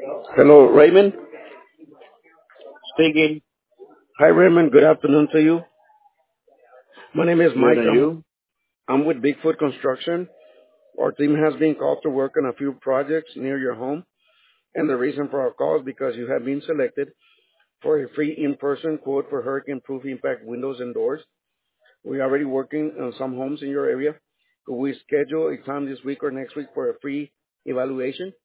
Hello, Raymond. Speaking. Hi, Raymond. Good afternoon to you. My name is Good, Mike. and you? I'm with Bigfoot Construction. Our team has been called to work on a few projects near your home, and the reason for our call is because you have been selected for a free in-person quote for hurricane-proof impact windows and doors. We're already working on some homes in your area. Could we schedule a time this week or next week for a free evaluation?